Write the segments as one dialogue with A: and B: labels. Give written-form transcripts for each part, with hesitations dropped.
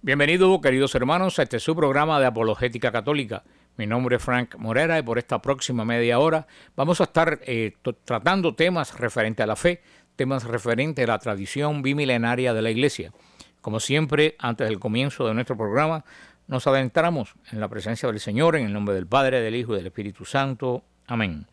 A: Bienvenidos, queridos hermanos, a este su programa de Apologética Católica. Mi nombre es Frank Morera y por esta próxima media hora vamos a estar tratando temas referentes a la fe, temas referentes a la tradición bimilenaria de la Iglesia. Como siempre, antes del comienzo de nuestro programa, nos adentramos en la presencia del Señor, en el nombre del Padre, del Hijo y del Espíritu Santo. Amén.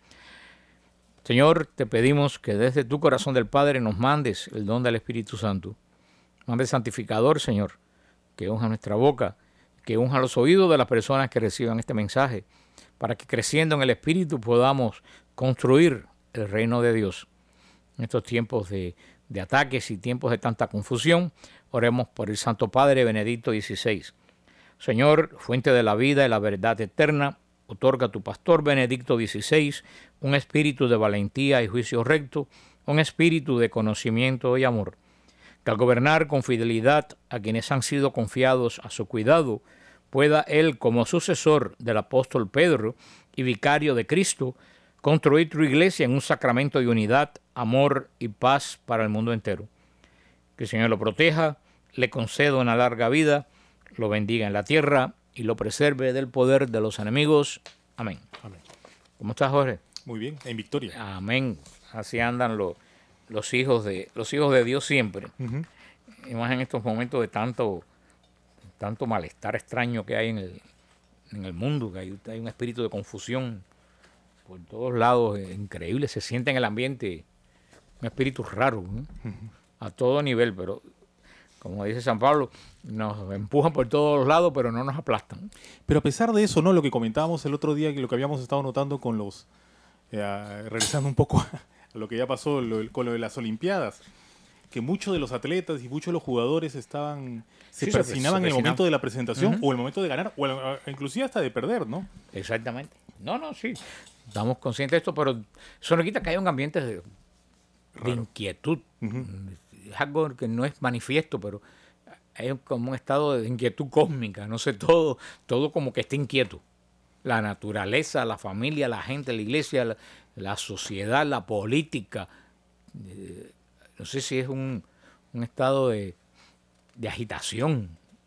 A: Señor, te pedimos que desde tu corazón del Padre nos mandes el don del Espíritu Santo. Mandes santificador, Señor, que unja nuestra boca, que unja los oídos de las personas que reciban este mensaje, para que creciendo en el Espíritu podamos construir el reino de Dios. En estos tiempos de ataques y tiempos de tanta confusión, oremos por el Santo Padre Benedicto XVI. Señor, fuente de la vida y la verdad eterna, otorga a tu pastor Benedicto XVI un espíritu de valentía y juicio recto, un espíritu de conocimiento y amor, que al gobernar con fidelidad a quienes han sido confiados a su cuidado, pueda él, como sucesor del apóstol Pedro y vicario de Cristo, construir tu iglesia en un sacramento de unidad, amor y paz para el mundo entero. Que el Señor lo proteja, le conceda una larga vida, lo bendiga en la tierra y lo preserve del poder de los enemigos. Amén.
B: Amén.
A: ¿Cómo estás, Jorge?
B: Muy bien, en victoria.
A: Amén. Así andan los hijos de Dios siempre. Y más en estos momentos de tanto malestar extraño que hay en el mundo, que hay un espíritu de confusión por todos lados, increíble. Se siente en el ambiente un espíritu raro, ¿no? A todo nivel, pero como dice San Pablo, nos empujan por todos los lados, pero no nos aplastan.
B: Pero a pesar de eso, ¿no? Lo que comentábamos el otro día, que lo que habíamos estado notando con los... regresando un poco a lo que ya pasó con lo de las Olimpiadas, que muchos de los atletas y muchos de los jugadores se persinaban en el momento de la presentación o el momento de ganar, o inclusive hasta de perder, ¿no?
A: Exactamente. Sí. Estamos conscientes de esto, pero eso no quita que haya un ambiente de inquietud. Es algo que no es manifiesto, pero hay como un estado de inquietud cósmica. No sé, todo como que está inquieto. La naturaleza, la familia, la gente, la iglesia, la sociedad, la política. No sé si es un estado de agitación.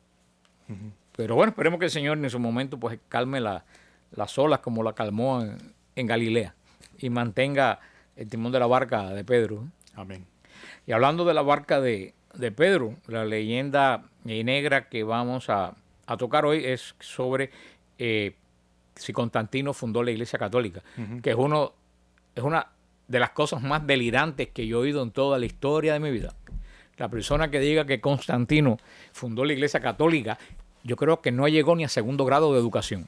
A: Pero bueno, esperemos que el Señor en su momento pues calme las olas como la calmó en Galilea y mantenga el timón de la barca de Pedro.
B: Amén.
A: Y hablando de la barca de Pedro, la leyenda negra que vamos a tocar hoy es sobre si Constantino fundó la Iglesia Católica, que es una de las cosas más delirantes que yo he oído en toda la historia de mi vida. La persona que diga que Constantino fundó la Iglesia Católica, yo creo que no llegó ni a segundo grado de educación,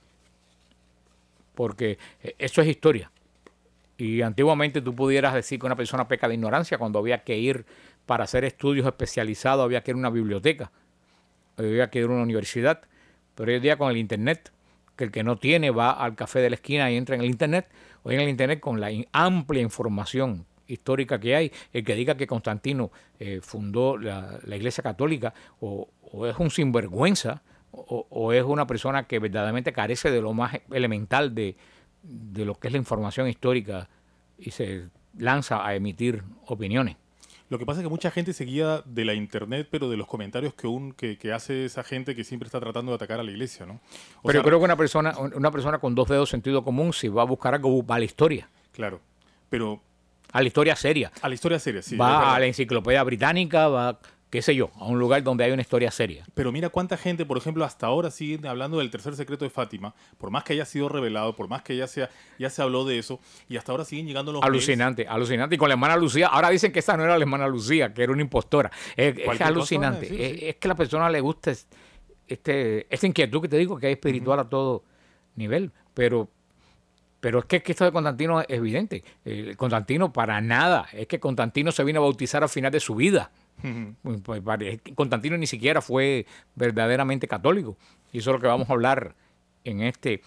A: porque eso es historia. Y antiguamente tú pudieras decir que una persona peca de ignorancia cuando había que ir para hacer estudios especializados, había que ir a una biblioteca, había que ir a una universidad. Pero hoy en día con el Internet, que el que no tiene va al café de la esquina y entra en el Internet, hoy en el Internet con la amplia información histórica que hay, el que diga que Constantino fundó la Iglesia Católica o es un sinvergüenza o es una persona que verdaderamente carece de lo más elemental de lo que es la información histórica y se lanza a emitir opiniones.
B: Lo que pasa es que mucha gente se guía de la internet, pero de los comentarios que hace esa gente que siempre está tratando de atacar a la iglesia, ¿no?
A: Pero yo creo que una persona con dos dedos sentido común, si va a buscar algo, va a la historia.
B: Claro, pero...
A: A la historia seria.
B: A la historia seria, sí.
A: Va a la enciclopedia británica, va, qué sé yo, a un lugar donde hay una historia seria.
B: Pero mira cuánta gente, por ejemplo, hasta ahora siguen hablando del tercer secreto de Fátima, por más que haya sido revelado, por más que ya se habló de eso, y hasta ahora siguen llegando los
A: alucinante. Y con la hermana Lucía, ahora dicen que esa no era la hermana Lucía, que era una impostora. Es alucinante. Sí. Es que a la persona le gusta esta inquietud que te digo, que hay espiritual a todo nivel, pero es que esto de Constantino es evidente. Constantino para nada, es que Constantino se vino a bautizar al final de su vida. Constantino ni siquiera fue verdaderamente católico, y eso es lo que vamos a hablar en este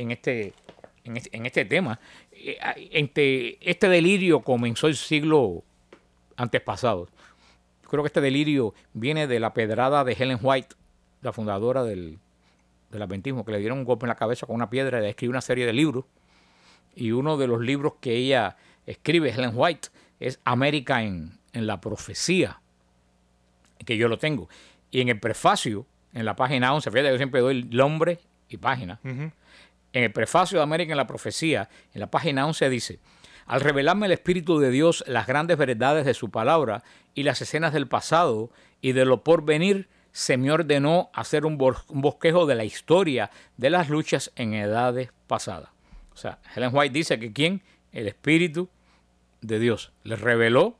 A: tema. Este delirio comenzó el siglo antes pasado. Creo que este delirio viene de la pedrada de Ellen White, la fundadora del adventismo, que le dieron un golpe en la cabeza con una piedra y escribió una serie de libros. Y uno de los libros que ella escribe, Ellen White, es América en la profecía, que yo lo tengo. Y en el prefacio en la página 11, fíjate, yo siempre doy nombre y página. En el prefacio de América en la profecía, en la página 11 dice: al revelarme el Espíritu de Dios las grandes verdades de su palabra y las escenas del pasado y de lo por venir, se me ordenó hacer un bosquejo de la historia de las luchas en edades pasadas. O sea, Ellen White dice que ¿quién? El Espíritu de Dios le reveló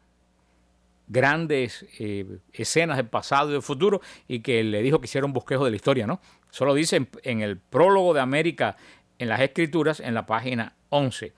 A: grandes escenas del pasado y del futuro, y que le dijo que hiciera un bosquejo de la historia, ¿no? Eso lo dice en el prólogo de América en las Escrituras, en la página 11.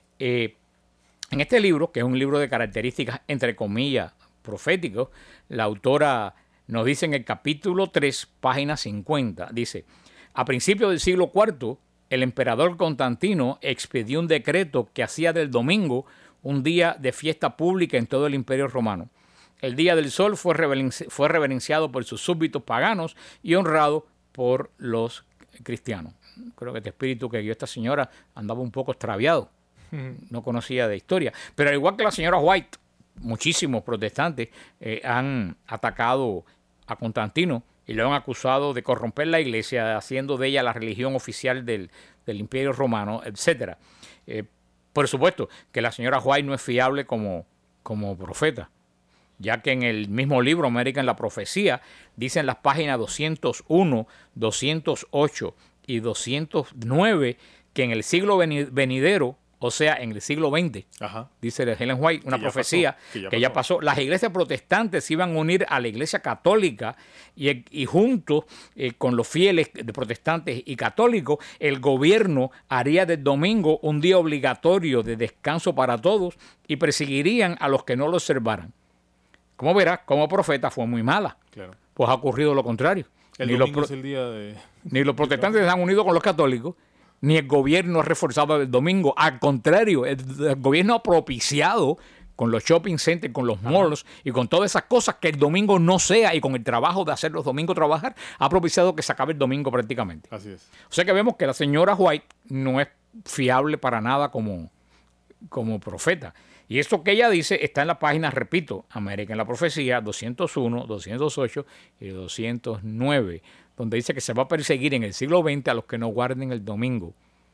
A: En este libro, que es un libro de características, entre comillas, proféticos, la autora nos dice en el capítulo 3, página 50, dice: a principios del siglo IV, el emperador Constantino expedió un decreto que hacía del domingo un día de fiesta pública en todo el Imperio Romano. El Día del Sol fue reverenciado por sus súbditos paganos y honrado por los cristianos. Creo que este espíritu que guió esta señora andaba un poco extraviado. No conocía de historia. Pero al igual que la señora White, muchísimos protestantes han atacado a Constantino y lo han acusado de corromper la iglesia, haciendo de ella la religión oficial del Imperio Romano, etc. Por supuesto que la señora White no es fiable como profeta, ya que en el mismo libro América en la profecía dicen las páginas 201, 208 y 209 que en el siglo venidero, o sea, en el siglo XX, dice Ellen White, una profecía que ya pasó. Las iglesias protestantes se iban a unir a la iglesia católica y juntos con los fieles de protestantes y católicos, el gobierno haría del domingo un día obligatorio de descanso para todos y perseguirían a los que no lo observaran. Como verás, como profeta fue muy mala. Claro. Pues ha ocurrido lo contrario.
B: El domingo es el día de...
A: Ni los protestantes se han unido con los católicos, ni el gobierno ha reforzado el domingo. Al contrario, el gobierno ha propiciado con los shopping centers, con los malls y con todas esas cosas que el domingo no sea, y con el trabajo de hacer los domingos trabajar, ha propiciado que se acabe el domingo prácticamente.
B: Así es.
A: O sea que vemos que la señora White no es fiable para nada como profeta. Y esto que ella dice está en la página, repito, América en la Profecía, 201, 208 y 209, donde dice que se va a perseguir en el siglo XX a los que no guarden el domingo.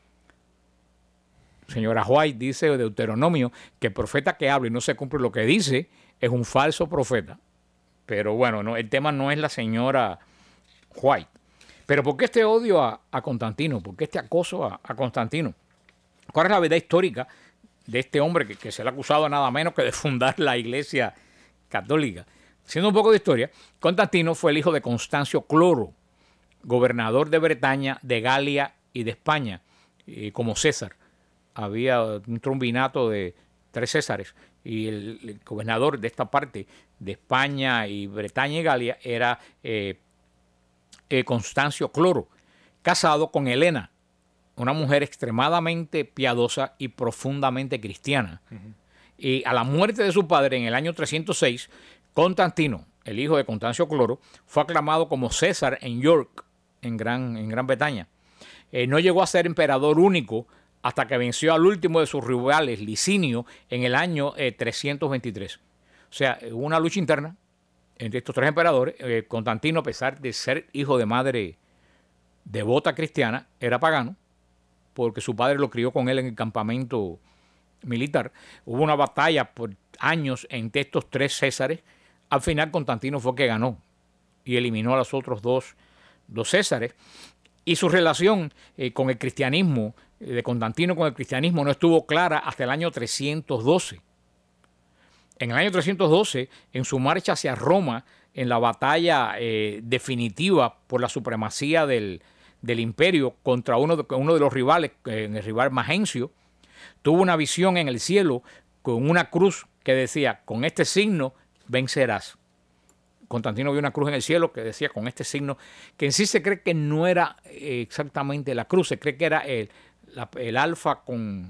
A: Señora White dice de Deuteronomio que el profeta que habla y no se cumple lo que dice es un falso profeta. Pero bueno, no, el tema no es la señora White. Pero ¿por qué este odio a Constantino? ¿Por qué este acoso a Constantino? ¿Cuál es la verdad histórica de este hombre que se le ha acusado nada menos que de fundar la Iglesia Católica? Haciendo un poco de historia, Constantino fue el hijo de Constancio Cloro, gobernador de Bretaña, de Galia y de España, como César. Había un triunvirato de 3 Césares, y el gobernador de esta parte de España y Bretaña y Galia era Constancio Cloro, casado con Helena, una mujer extremadamente piadosa y profundamente cristiana. Y a la muerte de su padre en el año 306, Constantino, el hijo de Constancio Cloro, fue aclamado como César en York, en Gran Bretaña. No llegó a ser emperador único hasta que venció al último de sus rivales, Licinio, en el año 323. O sea, hubo una lucha interna entre estos 3 emperadores. Constantino, a pesar de ser hijo de madre devota cristiana, era pagano, porque su padre lo crió con él en el campamento militar. Hubo una batalla por años entre estos 3 Césares. Al final Constantino fue el que ganó y eliminó a los otros dos Césares. Y su relación con el cristianismo, de Constantino con el cristianismo, no estuvo clara hasta el año 312. En el año 312, en su marcha hacia Roma, en la batalla definitiva por la supremacía del imperio contra uno de los rivales, el rival Magencio, tuvo una visión en el cielo con una cruz que decía: con este signo vencerás. Constantino vio una cruz en el cielo que decía: con este signo, que en sí se cree que no era exactamente la cruz, se cree que era el alfa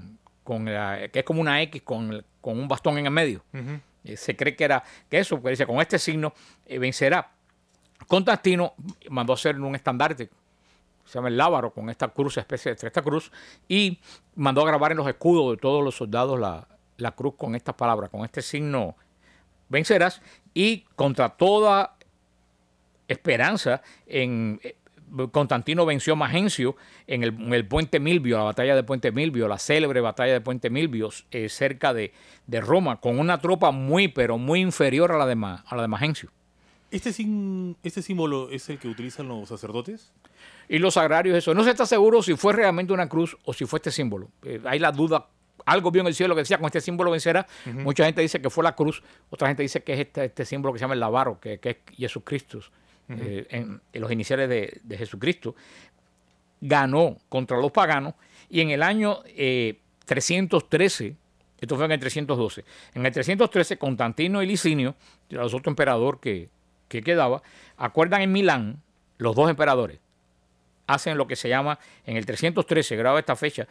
A: que es como una X con un bastón en el medio. Se cree que era que eso, que decía: con este signo vencerá. Constantino mandó hacer un estandarte, se llama el lábaro, con esta cruz, especie de esta cruz, y mandó a grabar en los escudos de todos los soldados la cruz con estas palabras: con este signo vencerás. Y contra toda esperanza en... Constantino venció a Magencio en el Puente Milvio, la batalla de Puente Milvio, la célebre batalla de Puente Milvio, cerca de Roma, con una tropa muy, pero muy inferior a la de Magencio.
B: ¿Este símbolo es el que utilizan los sacerdotes?
A: Y los agrarios, eso. No se está seguro si fue realmente una cruz o si fue este símbolo. Hay la duda. Algo vio en el cielo que decía, con este símbolo vencerá. Mucha gente dice que fue la cruz. Otra gente dice que es este símbolo que se llama el lavaro, que es Jesucristo. En los iniciales de Jesucristo. Ganó contra los paganos. Y en el año 313, esto fue en el 312, en el 313 Constantino y Licinio, los otro emperador que quedaba, acuerdan en Milán, los dos emperadores, hacen lo que se llama, en el 313, grabado esta fecha,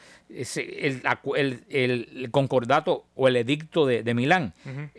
A: el concordato o el edicto de Milán.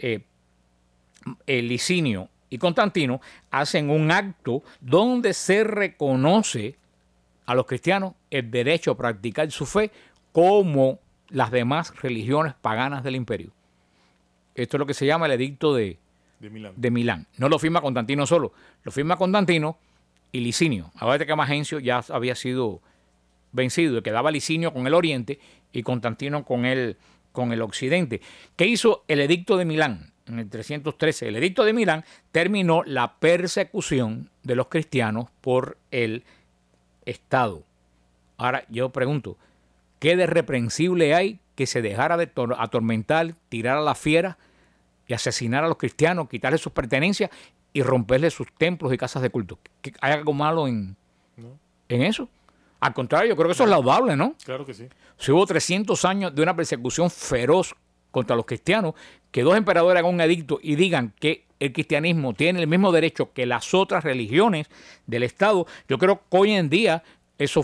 A: Licinio y Constantino hacen un acto donde se reconoce a los cristianos el derecho a practicar su fe como las demás religiones paganas del imperio. Esto es lo que se llama el edicto de Milán. No lo firma Constantino solo, lo firma Constantino y Licinio. Ahora que Magencio ya había sido vencido, quedaba Licinio con el oriente y Constantino con el occidente. ¿Qué hizo el edicto de Milán? En el 313, el edicto de Milán terminó la persecución de los cristianos por el Estado. Ahora yo pregunto, ¿qué de reprensible hay que se dejara de atormentar, tirar a las fieras y asesinar a los cristianos, quitarles sus pertenencias y romperles sus templos y casas de culto? ¿Hay algo malo en eso? Al contrario, yo creo que eso es laudable, ¿no?
B: Claro que sí.
A: Si hubo 300 años de una persecución feroz contra los cristianos, que dos emperadores hagan un edicto y digan que el cristianismo tiene el mismo derecho que las otras religiones del Estado, yo creo que hoy en día eso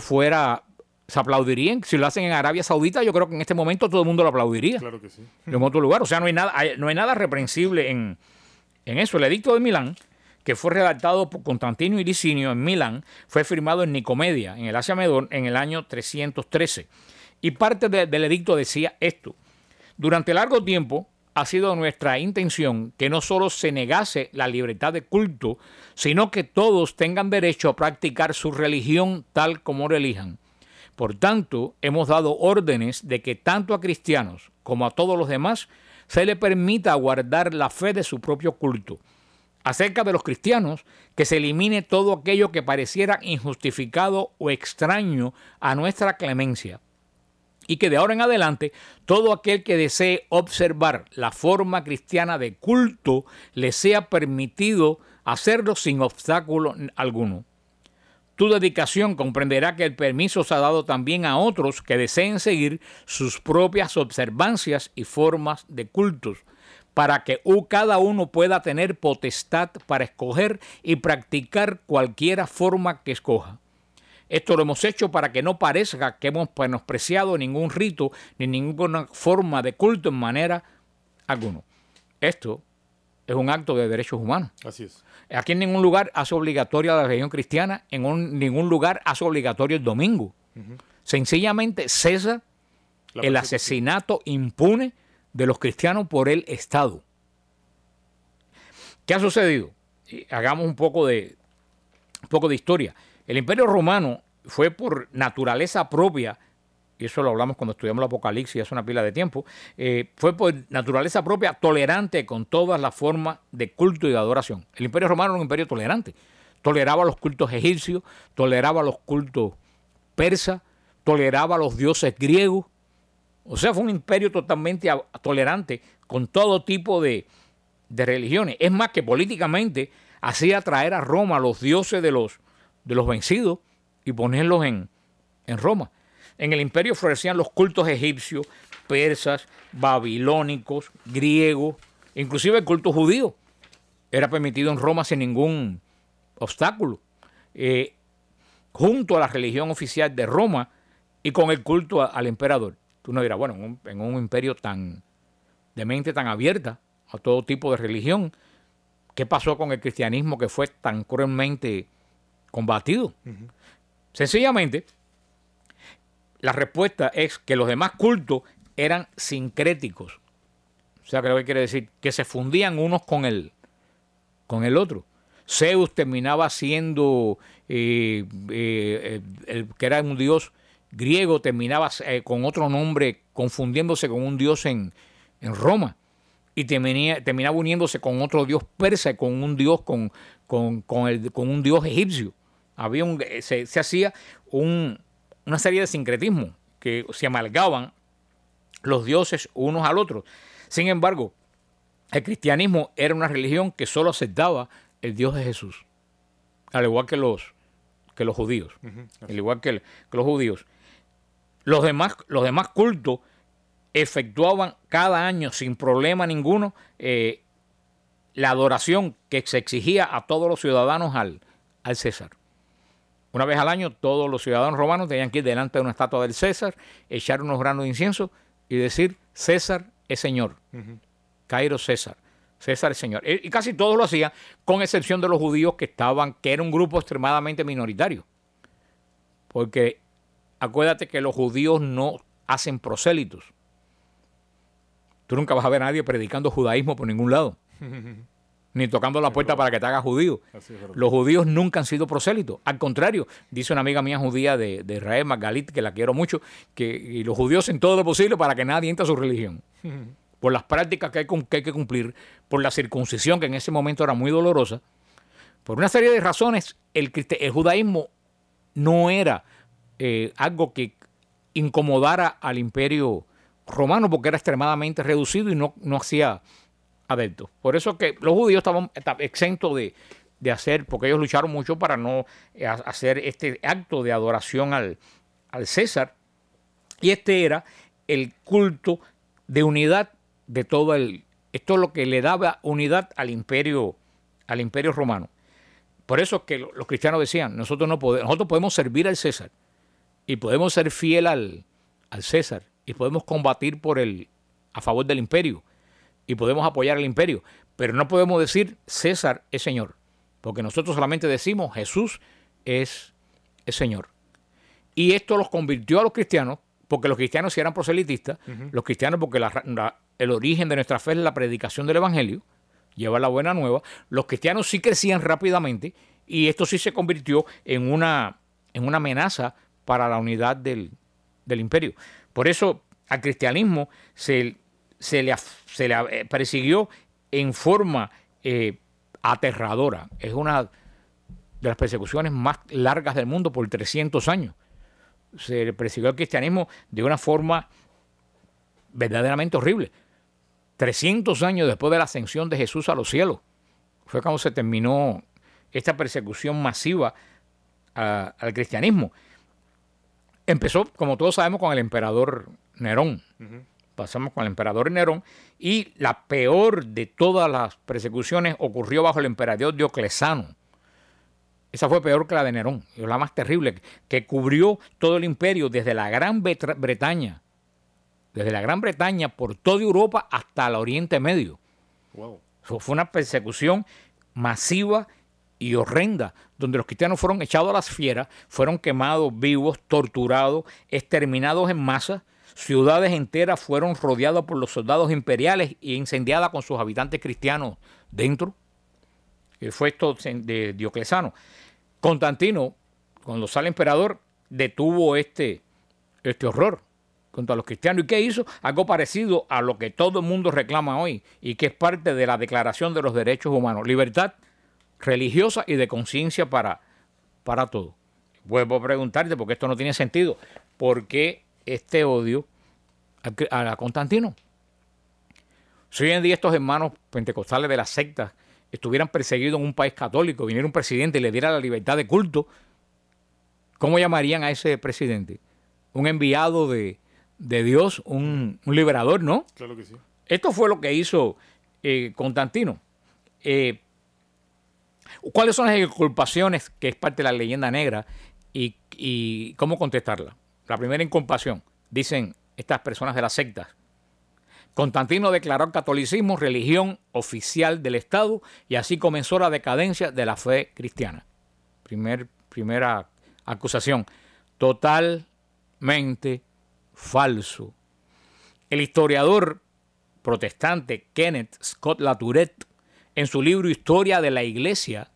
A: se aplaudirían. Si lo hacen en Arabia Saudita, yo creo que en este momento todo el mundo lo aplaudiría.
B: Claro que sí.
A: En otro lugar. O sea, no hay nada reprensible en eso. El edicto de Milán, que fue redactado por Constantino y Licinio en Milán, fue firmado en Nicomedia, en el Asia Menor, en el año 313. Y parte del edicto decía esto: durante largo tiempo ha sido nuestra intención que no solo se negase la libertad de culto, sino que todos tengan derecho a practicar su religión tal como lo elijan. Por tanto, hemos dado órdenes de que tanto a cristianos como a todos los demás se les permita guardar la fe de su propio culto. Acerca de los cristianos, que se elimine todo aquello que pareciera injustificado o extraño a nuestra clemencia, y que de ahora en adelante todo aquel que desee observar la forma cristiana de culto le sea permitido hacerlo sin obstáculo alguno. Tu dedicación comprenderá que el permiso se ha dado también a otros que deseen seguir sus propias observancias y formas de cultos, para que cada uno pueda tener potestad para escoger y practicar cualquiera forma que escoja. Esto lo hemos hecho para que no parezca que hemos menospreciado ningún rito ni ninguna forma de culto en manera alguna. Esto es un acto de derechos humanos.
B: Así es.
A: Aquí en ningún lugar hace obligatoria la religión cristiana, en ningún lugar hace obligatorio el domingo. Sencillamente cesa el asesinato impune de los cristianos por el Estado. ¿Qué ha sucedido? Hagamos un poco de historia. El Imperio Romano fue por naturaleza propia, y eso lo hablamos cuando estudiamos el Apocalipsis hace una pila de tiempo, fue por naturaleza propia tolerante con todas las formas de culto y de adoración. El Imperio Romano era un imperio tolerante. Toleraba los cultos egipcios, toleraba los cultos persas, toleraba los dioses griegos. O sea, fue un imperio totalmente tolerante con todo tipo de religiones. Es más, que políticamente hacía traer a Roma los dioses de los vencidos y ponerlos en Roma. En el imperio florecían los cultos egipcios, persas, babilónicos, griegos, inclusive el culto judío. Era permitido en Roma sin ningún obstáculo, junto a la religión oficial de Roma y con el culto al emperador. Tú no dirás, bueno, en un imperio de mente tan abierta a todo tipo de religión, ¿qué pasó con el cristianismo que fue tan cruelmente combatido? Sencillamente, la respuesta es que los demás cultos eran sincréticos. O sea, que lo que quiere decir que se fundían unos con el otro. Zeus terminaba siendo, el que era un dios griego, terminaba con otro nombre, confundiéndose con un dios en Roma. Y terminaba uniéndose con otro dios persa, con un dios con un dios egipcio. Se hacía una serie de sincretismos que se amalgaban los dioses unos al otro. Sin embargo, el cristianismo era una religión que solo aceptaba el Dios de Jesús, al igual que los judíos. Al igual que los judíos. Los demás cultos efectuaban cada año sin problema ninguno la adoración que se exigía a todos los ciudadanos al César. Una vez al año todos los ciudadanos romanos tenían que ir delante de una estatua del César, echar unos granos de incienso y decir: César es Señor. Cairo César. César es Señor. Y casi todos lo hacían, con excepción de los judíos que era un grupo extremadamente minoritario. Porque acuérdate que los judíos no hacen prosélitos. Tú nunca vas a ver a nadie predicando judaísmo por ningún lado. Ni tocando la puerta para que te hagas judío. Los judíos nunca han sido prosélitos. Al contrario, dice una amiga mía judía de Israel, Margalit, que la quiero mucho, y los judíos hacen todo lo posible para que nadie entre a su religión. Por las prácticas que hay que cumplir, por la circuncisión, que en ese momento era muy dolorosa. Por una serie de razones, el judaísmo no era algo que incomodara al imperio romano, porque era extremadamente reducido y no hacía adeptos. Por eso que los judíos estaban exentos de hacer, porque ellos lucharon mucho para no hacer este acto de adoración al César. Y este era el culto de unidad de todo esto es lo que le daba unidad al imperio romano. Por eso que los cristianos decían: nosotros podemos servir al César y podemos ser fiel al César y podemos combatir a favor del imperio y podemos apoyar al imperio, pero no podemos decir César es Señor, porque nosotros solamente decimos Jesús es Señor. Y esto los convirtió a los cristianos, porque los cristianos sí eran proselitistas, los cristianos porque el origen de nuestra fe es la predicación del evangelio, llevar la buena nueva. Los cristianos sí crecían rápidamente y esto sí se convirtió en una amenaza para la unidad del imperio. Por eso al cristianismo se le persiguió en forma aterradora. Es una de las persecuciones más largas del mundo por 300 años. Se le persiguió al cristianismo de una forma verdaderamente horrible. 300 años después de la ascensión de Jesús a los cielos fue cuando se terminó esta persecución masiva al cristianismo. Empezó, como todos sabemos, con el emperador Nerón. Pasamos con el emperador Nerón y la peor de todas las persecuciones ocurrió bajo el emperador Diocleciano. Esa fue peor que la de Nerón, es la más terrible, que cubrió todo el imperio desde la Gran Bretaña, por toda Europa hasta el Oriente Medio.
B: Wow.
A: Eso fue una persecución masiva y horrenda, donde los cristianos fueron echados a las fieras, fueron quemados vivos, torturados, exterminados en masa. Ciudades enteras fueron rodeadas por los soldados imperiales y incendiadas con sus habitantes cristianos dentro. Fue esto de Diocleciano. Constantino, cuando sale emperador, detuvo este horror contra los cristianos. ¿Y qué hizo? Algo parecido a lo que todo el mundo reclama hoy y que es parte de la Declaración de los Derechos Humanos. Libertad religiosa y de conciencia para todo. Vuelvo a preguntarte, porque esto no tiene sentido. ¿Por qué este odio a Constantino? Si hoy en día estos hermanos pentecostales de las sectas estuvieran perseguidos en un país católico, viniera un presidente y le diera la libertad de culto, ¿cómo llamarían a ese presidente? Un enviado de Dios, un liberador, ¿no?
B: Claro que sí.
A: Esto fue lo que hizo Constantino. ¿Cuáles son las inculpaciones, que es parte de la leyenda negra, y cómo contestarla? La primera inculpación, dicen estas personas de las sectas: Constantino declaró el catolicismo religión oficial del Estado y así comenzó la decadencia de la fe cristiana. Primera acusación. Totalmente falso. El historiador protestante Kenneth Scott Latourette, en su libro Historia de la Iglesia,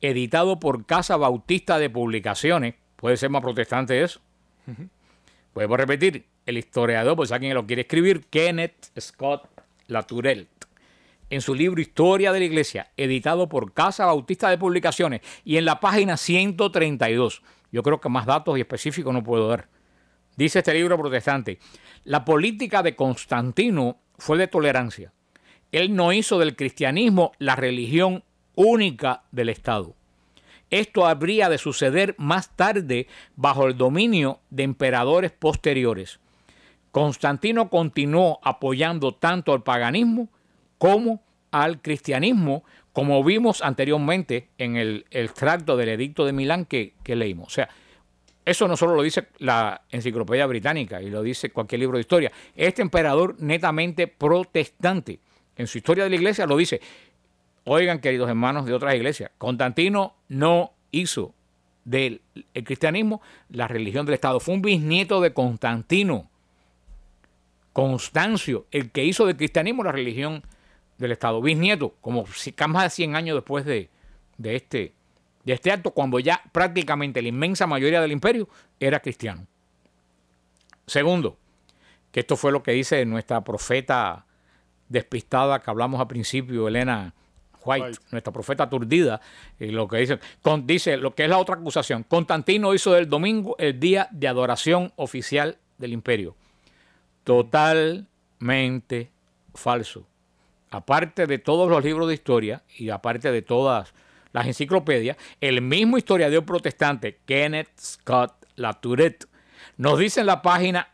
A: editado por Casa Bautista de Publicaciones. Puede ser más protestante eso. Podemos repetir, el historiador, pues a quien lo quiere escribir, Kenneth Scott Latourette, en su libro Historia de la Iglesia, editado por Casa Bautista de Publicaciones, y en la página 132. Yo creo que más datos y específicos no puedo dar. Dice este libro protestante: la política de Constantino fue de tolerancia. Él no hizo del cristianismo la religión única del Estado. Esto habría de suceder más tarde bajo el dominio de emperadores posteriores. Constantino continuó apoyando tanto al paganismo como al cristianismo, como vimos anteriormente en el extracto del Edicto de Milán que leímos. O sea, eso no solo lo dice la Enciclopedia Británica y lo dice cualquier libro de historia. Este emperador netamente protestante, en su Historia de la Iglesia lo dice. Oigan, queridos hermanos de otras iglesias, Constantino no hizo del cristianismo la religión del Estado. Fue un bisnieto de Constantino, Constancio, el que hizo del cristianismo la religión del Estado. Bisnieto, como más de 100 años después de este acto, cuando ya prácticamente la inmensa mayoría del imperio era cristiano. Segundo, que esto fue lo que dice nuestra profeta despistada que hablamos al principio, Elena White, nuestra profeta aturdida, lo que dice lo que es la otra acusación. Constantino hizo del domingo el día de adoración oficial del imperio. Totalmente falso. Aparte de todos los libros de historia y aparte de todas las enciclopedias, el mismo historiador protestante Kenneth Scott Latourette nos dice en la página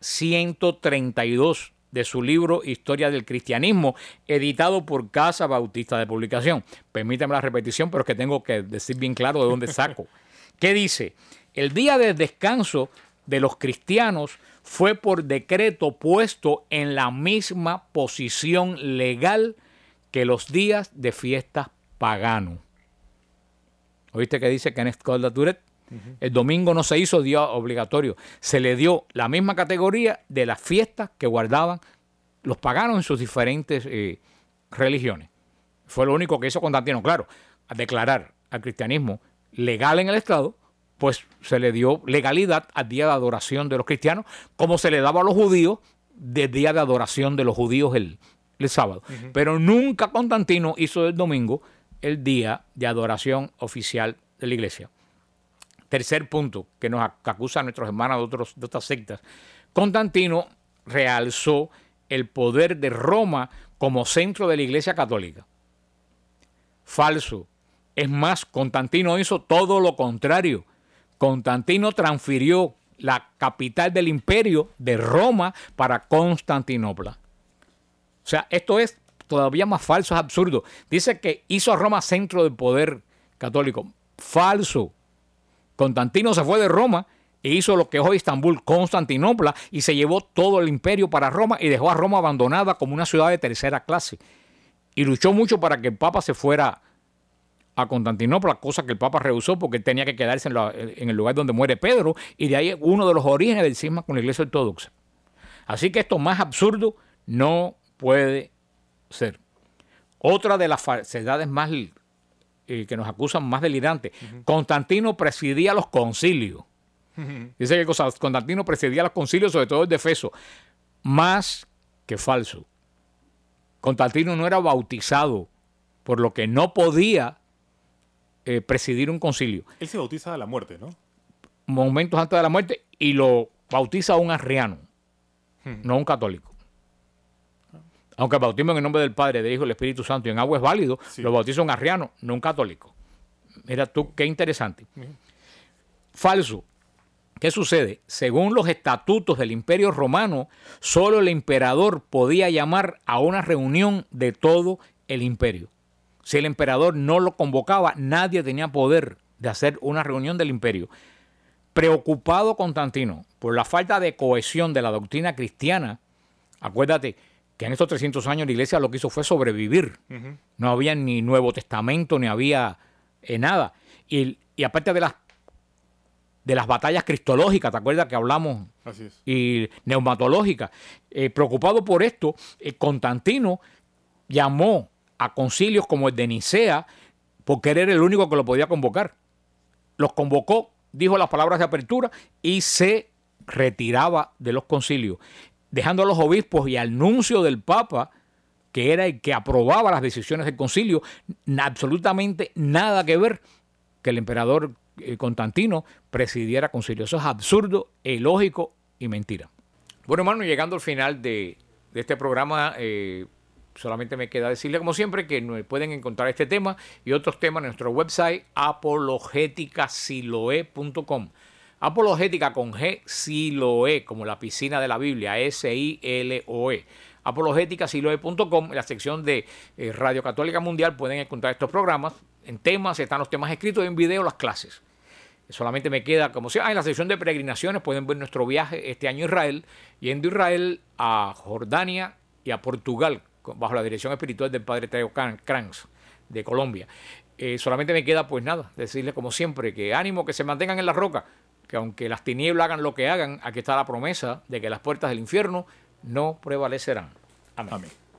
A: 132 de su libro Historia del Cristianismo, editado por Casa Bautista de Publicación. Permítame la repetición, pero es que tengo que decir bien claro de dónde saco. ¿Qué dice? El día de descanso de los cristianos fue por decreto puesto en la misma posición legal que los días de fiestas paganos. ¿Oíste qué dice Kenneth Scott Latourette? El domingo no se hizo día obligatorio. Se le dio la misma categoría de las fiestas que guardaban los paganos en sus diferentes religiones. Fue lo único que hizo Constantino. Claro, al declarar al cristianismo legal en el Estado, pues se le dio legalidad al día de adoración de los cristianos, como se le daba a los judíos del día de adoración de los judíos el sábado. Pero nunca Constantino hizo del domingo el día de adoración oficial de la iglesia. Tercer punto que nos acusan nuestros hermanos de otras sectas. Constantino realzó el poder de Roma como centro de la Iglesia Católica. Falso. Es más, Constantino hizo todo lo contrario. Constantino transfirió la capital del imperio de Roma para Constantinopla. O sea, esto es todavía más falso, es absurdo. Dice que hizo a Roma centro del poder católico. Falso. Constantino se fue de Roma e hizo lo que es hoy Estambul, Constantinopla, y se llevó todo el imperio para Roma y dejó a Roma abandonada como una ciudad de tercera clase. Y luchó mucho para que el Papa se fuera a Constantinopla, cosa que el Papa rehusó porque él tenía que quedarse en el lugar donde muere Pedro, y de ahí uno de los orígenes del cisma con la Iglesia Ortodoxa. Así que esto más absurdo no puede ser. Otra de las falsedades más que nos acusan más delirantes. Constantino presidía los concilios. Dice que Constantino presidía los concilios, sobre todo el de Efeso. Más que falso. Constantino no era bautizado, por lo que no podía presidir un concilio.
B: Él se bautiza a la muerte, ¿no?
A: Momentos antes de la muerte, y lo bautiza un arriano, no un católico. Aunque el bautismo en el nombre del Padre, del Hijo y del Espíritu Santo y en agua es válido, sí, lo bautiza un arriano, no un católico. Mira tú, qué interesante. Falso. ¿Qué sucede? Según los estatutos del Imperio Romano, solo el emperador podía llamar a una reunión de todo el imperio. Si el emperador no lo convocaba, nadie tenía poder de hacer una reunión del imperio. Preocupado Constantino por la falta de cohesión de la doctrina cristiana, acuérdate que en estos 300 años la iglesia lo que hizo fue sobrevivir. No había ni Nuevo Testamento, ni había nada. Y aparte de las batallas cristológicas, ¿te acuerdas que hablamos?
B: Así es.
A: Y neumatológicas. Preocupado por esto, Constantino llamó a concilios como el de Nicea, porque él era el único que lo podía convocar. Los convocó, dijo las palabras de apertura y se retiraba de los concilios, dejando a los obispos y al nuncio del Papa, que era el que aprobaba las decisiones del concilio, absolutamente nada que ver que el emperador Constantino presidiera concilio. Eso es absurdo, ilógico y mentira. Bueno, hermano, llegando al final de este programa, solamente me queda decirle, como siempre, que pueden encontrar este tema y otros temas en nuestro website apologeticasiloe.com. Apologética con G, Siloe, como la piscina de la Biblia, S-I-L-O-E. Apologéticasiloe.com, en la sección de Radio Católica Mundial pueden encontrar estos programas. En temas están los temas escritos y en video las clases. Solamente me queda, como sea, en la sección de peregrinaciones pueden ver nuestro viaje este año a Israel, yendo a Israel, a Jordania y a Portugal, bajo la dirección espiritual del padre Teo Kranz de Colombia. Solamente me queda, pues nada, decirles como siempre que ánimo, que se mantengan en la roca, que aunque las tinieblas hagan lo que hagan, aquí está la promesa de que las puertas del infierno no prevalecerán. Amén. Amén.